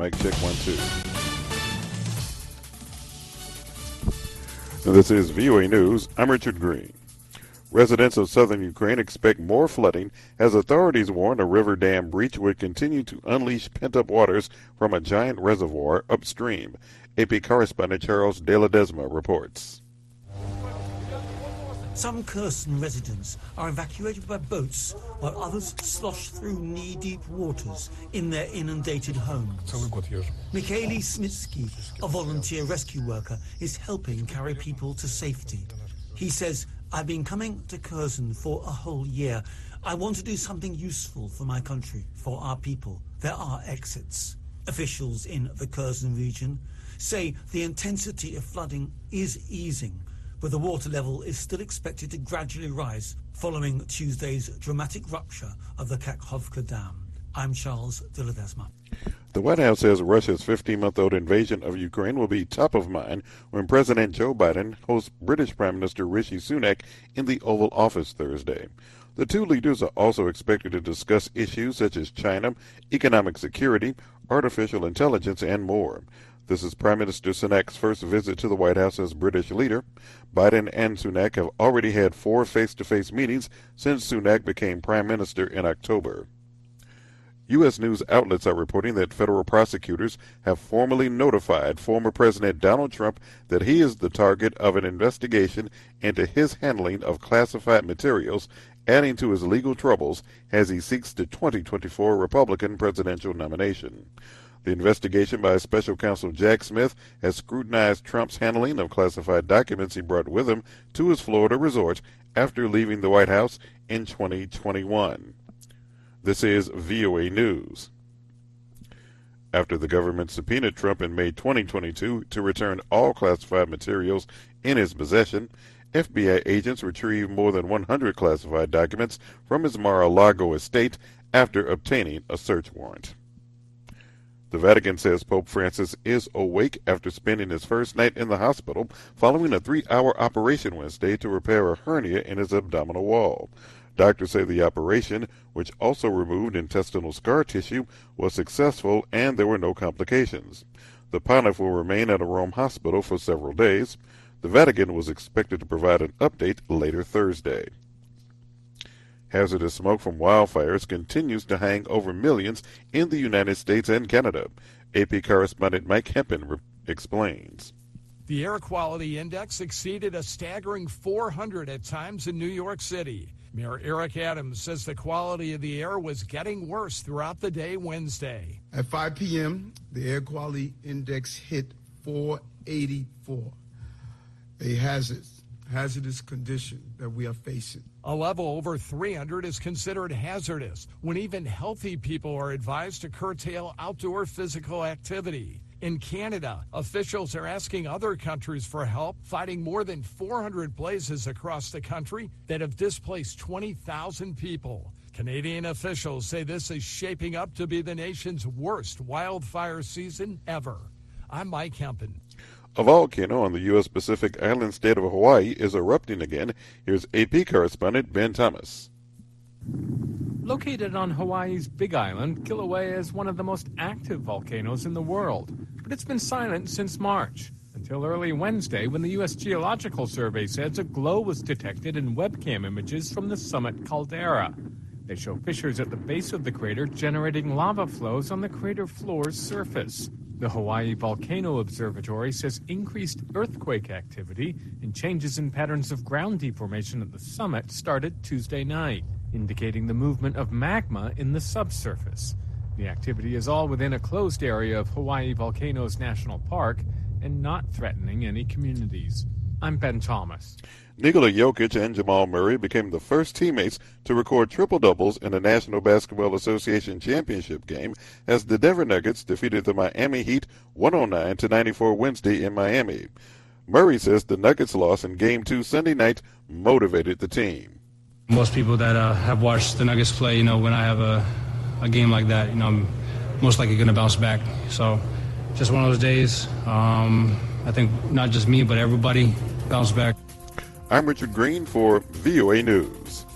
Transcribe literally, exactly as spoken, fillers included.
Mike check one, two. Now, this is V O A News. I'm Richard Green. Residents of southern Ukraine expect more flooding as authorities warn a river dam breach would continue to unleash pent-up waters from a giant reservoir upstream. A P correspondent Charles De La Desma reports. Some Kherson residents are evacuated by boats while others slosh through knee-deep waters in their inundated homes. Mikhail Smitsky, a volunteer rescue worker, is helping carry people to safety. He says, "I've been coming to Kherson for a whole year. I want to do something useful for my country, for our people. There are exits." Officials in the Kherson region say the intensity of flooding is easing, but the water level is still expected to gradually rise following Tuesday's dramatic rupture of the Kakhovka Dam. I'm Charles De La Desma. The White House says Russia's fifteen-month-old invasion of Ukraine will be top of mind when President Joe Biden hosts British Prime Minister Rishi Sunak in the Oval Office Thursday. The two leaders are also expected to discuss issues such as China, economic security, artificial intelligence, and more. This is Prime Minister Sunak's first visit to the White House as British leader. Biden and Sunak have already had four face-to-face meetings since Sunak became Prime Minister in October. U S news outlets are reporting that federal prosecutors have formally notified former President Donald Trump that he is the target of an investigation into his handling of classified materials, adding to his legal troubles as he seeks the twenty twenty-four Republican presidential nomination. The investigation by special counsel Jack Smith has scrutinized Trump's handling of classified documents he brought with him to his Florida resort after leaving the White House in twenty twenty-one. This is V O A News. After the government subpoenaed Trump in May twenty twenty-two to return all classified materials in his possession, F B I agents retrieved more than one hundred classified documents from his Mar-a-Lago estate after obtaining a search warrant. The Vatican says Pope Francis is awake after spending his first night in the hospital following a three-hour operation Wednesday to repair a hernia in his abdominal wall. Doctors say the operation, which also removed intestinal scar tissue, was successful and there were no complications. The pontiff will remain at a Rome hospital for several days. The Vatican was expected to provide an update later Thursday. Hazardous smoke from wildfires continues to hang over millions in the United States and Canada. A P correspondent Mike Hempen re- explains. The air quality index exceeded a staggering four hundred at times in New York City. Mayor Eric Adams says the quality of the air was getting worse throughout the day Wednesday. At five p.m., the air quality index hit four eighty-four, a hazard, hazardous condition that we are facing. A level over three hundred is considered hazardous, when even healthy people are advised to curtail outdoor physical activity. In Canada, officials are asking other countries for help, fighting more than four hundred blazes across the country that have displaced twenty thousand people. Canadian officials say this is shaping up to be the nation's worst wildfire season ever. I'm Mike Hempen. A volcano on the U S Pacific island state of Hawaii is erupting again. Here's A P correspondent Ben Thomas. Located on Hawaii's Big Island, Kilauea is one of the most active volcanoes in the world, but it's been silent since March, until early Wednesday when the U S Geological Survey says a glow was detected in webcam images from the summit caldera. They show fissures at the base of the crater generating lava flows on the crater floor's surface. The Hawaii Volcano Observatory says increased earthquake activity and changes in patterns of ground deformation at the summit started Tuesday night, indicating the movement of magma in the subsurface. The activity is all within a closed area of Hawaii Volcanoes National Park and not threatening any communities. I'm Ben Thomas. Nikola Jokic and Jamal Murray became the first teammates to record triple-doubles in the National Basketball Association championship game as the Denver Nuggets defeated the Miami Heat one oh nine to ninety-four Wednesday in Miami. Murray says the Nuggets' loss in Game two Sunday night motivated the team. Most people that uh, have watched the Nuggets play, you know, when I have a, a game like that, you know, I'm most likely going to bounce back. So just one of those days. Um, I think not just me, but everybody bounced back. I'm Richard Green for V O A News.